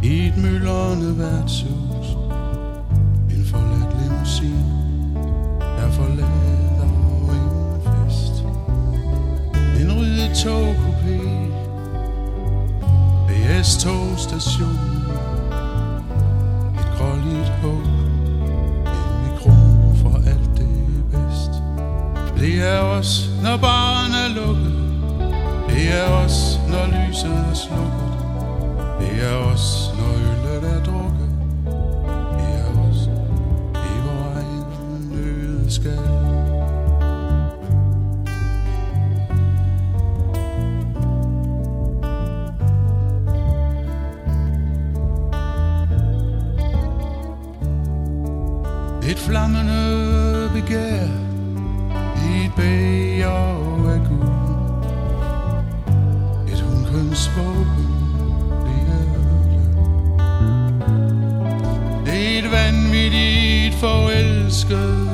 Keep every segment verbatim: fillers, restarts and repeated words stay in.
i et myldrende værtshus. En forladt limousin er forladt og ingen fest. En ryddet togkupé ved S-togstation. Et gråligt håb, en mikro for alt det bedst. Det er os, når baren er lukket. Det er os, når lyset er slukket. Det er os, når øllet er drukket. Det er os i vor egen nødskal. Et flammende begær i et bæger af guld. Et hunkøns våben, det er det. Det er et vanvittigt forelsket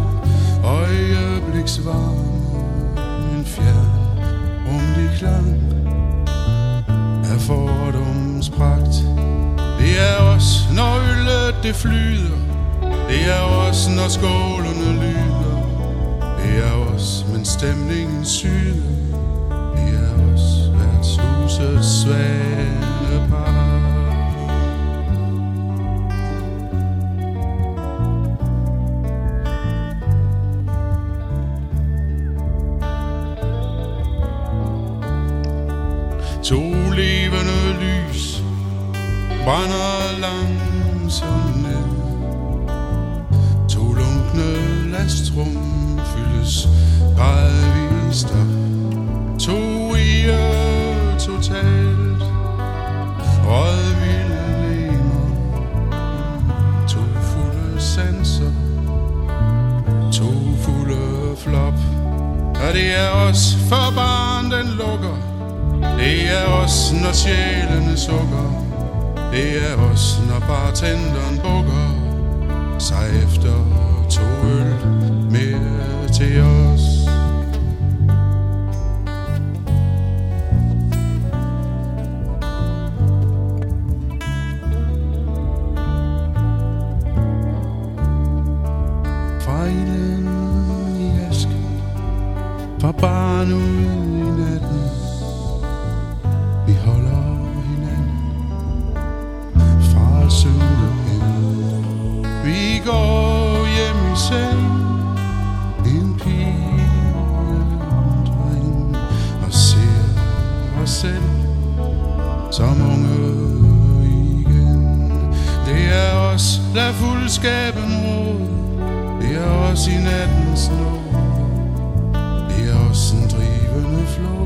øjebliksvarme. En fjern, rumlig klang af fordomspragt. Det er os, når øllet det flyder. Det er os, når skålene lyder. Det er os, men stemningen syder. Det er os, værtshusets svanepar. To levende lys brænder langsomt ned. To lunkne lastrum fyldes gradvist op. To eger totalt rådvilde lemer. To fulde sanser, to fulde flop. Og det er os, for barn den lukker. Det er os, når sjælene sukker. Det er os, når bartenderen bukker sig efter to øl mere til os. Fejlen i asken, fra barn ud i natten. Vi holder hinanden fra at synge hen. Vi går hjem i seng, en pige og en dreng, og ser os selv som unge igen. Det er os, lad fuldskaben råde. Det er os i nattens nåd. Det er os en drivende flod.